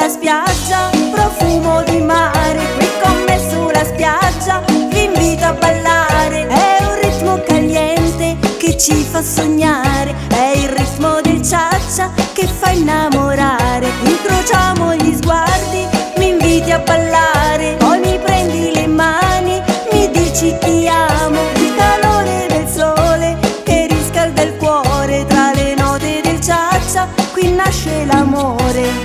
sulla spiaggia, profumo di mare, qui con me sulla spiaggia, vi invito a ballare. È un ritmo caliente che ci fa sognare, è il ritmo del cha-cha che fa innamorare. Incrociamo gli sguardi, mi inviti a ballare, poi mi prendi le mani, mi dici ti amo. Il calore del sole che riscalda il cuore, tra le note del cha-cha qui nasce l'amore.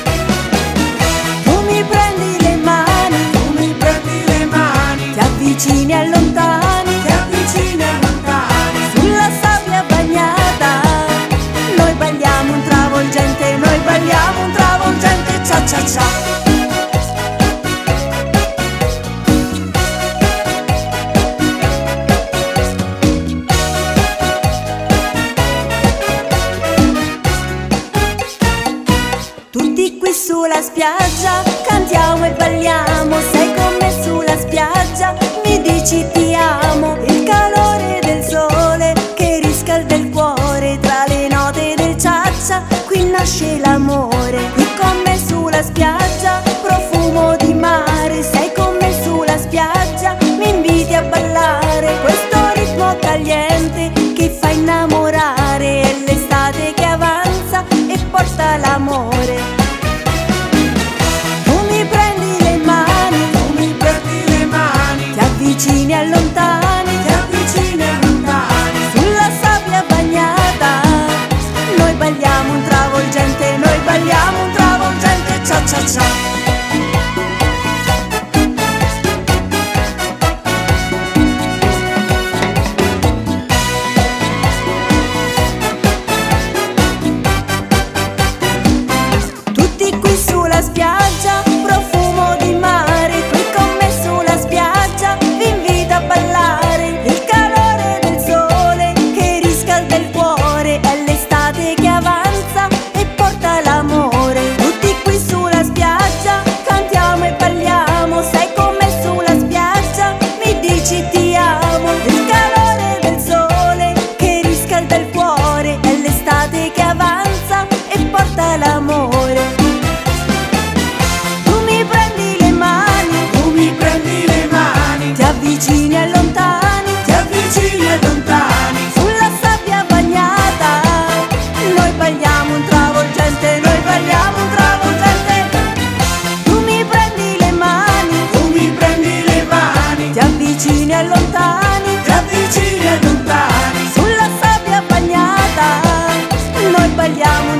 Tu mi prendi le mani, tu mi prendi le mani, ti avvicini e allontani, ti avvicini e allontani, sulla sabbia bagnata noi balliamo un travolgente, noi balliamo un travolgente cha-cha-cha. Tutti qui sulla spiaggia cantiamo e balliamo, sei con me sulla spiaggia, mi dici ti amo. Il calore del sole che riscalda il cuore, tra le note del cha-cha qui nasce l'amore. Qui con me sulla spiaggia, profumo di mare, sei con me sulla spiaggia, mi inviti a ballare. Questo ritmo caliente che fa innamorare, è l'estate che avanza e porta l'amore. Ti avvicini e allontani, ti avvicini e allontani, sulla sabbia bagnata noi balliamo un travolgente, noi balliamo un travolgente cha-cha-cha. Tutti qui sulla spiaggia, profumo di mare, qui con me sulla spiaggia, vi invito a ballare. Il calore del sole che riscalda il cuore, è l'estate che avanza e porta l'amore. Tutti qui sulla spiaggia cantiamo e balliamo, sei con me sulla spiaggia, mi dici ti amo. Il calore del sole che riscalda il cuore, è l'estate che avanza e porta l'amore. Tu mi prendi le mani, tu mi prendi le mani, ti avvicini e allontani, ti avvicini e lontani, sulla sabbia bagnata noi balliamo un travolgente, noi balliamo un travolgente. Tu mi prendi le mani, tu mi prendi le mani, ti avvicini e allontani, ti avvicini e lontani, sulla sabbia bagnata noi balliamo